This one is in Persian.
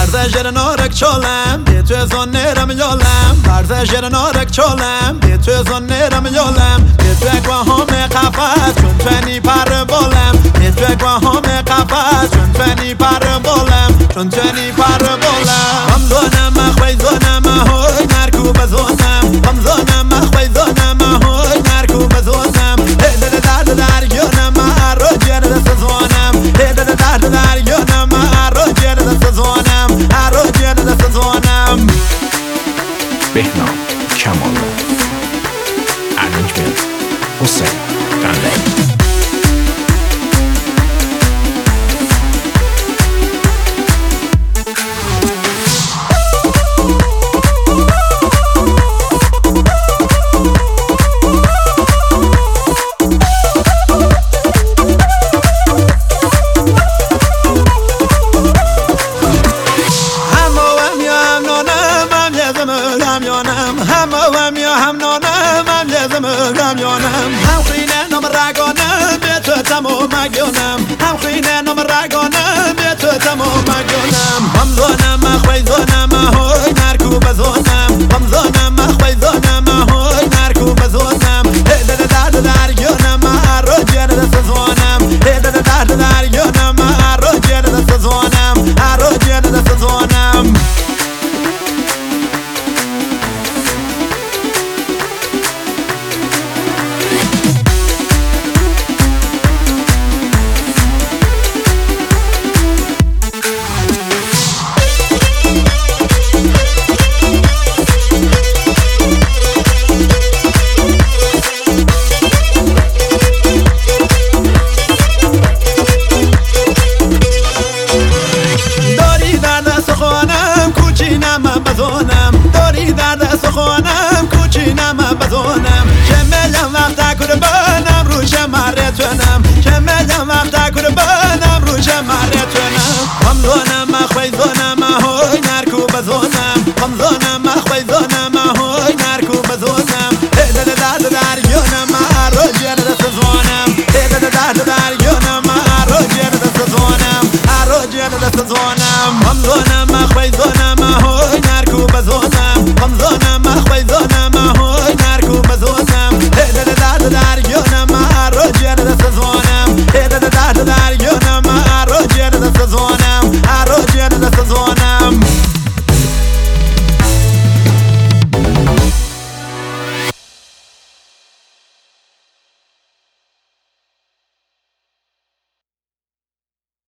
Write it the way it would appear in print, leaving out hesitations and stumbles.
ورزش نارک چالم به تو زن نرم یالم ورزش نارک چالم به تو زن نرم یالم به تو گواهم قفس چون فنی پر بالم به تو گواهم قفس چون فنی پر بالم چون فنی پر بالم هم زنم مخوی زنم های نرکو بزنم هم زنم مخوی زنم های نرکو بزنم هدد درد درگیانم رو جر دست زنم هدد درد درگیانم رو جر دست زنم رو جر دست زنم بهنام کمال ارنجمنت حسین قندی هم خینه نام رگانم به تو تمام مگونم هم خینه نام رگانم به تو تمام مگونم هم زنم مخوی زنم های نرکو بزنم هم زنم مخوی زنم های نرکو بزنم هدد درد درگیانم رو جر دست زنم هدد درد درگیانم رو جر دست زنم رو جر دست زنم داری در دست خونم کوچینم بزنم که ملم وقت قربانم رو شمارتونم که ملم وقت قربانم رو شمارتونم هم زنم مخوی زنم های نرکو بزنم هم زنم مخوی زنم های نرکو بزنم هدد درد درگیانم رو جر دست زنم هدد درد درگیانم رو جر دست زنم رو جر دست زنم هم زنم مخوی زنم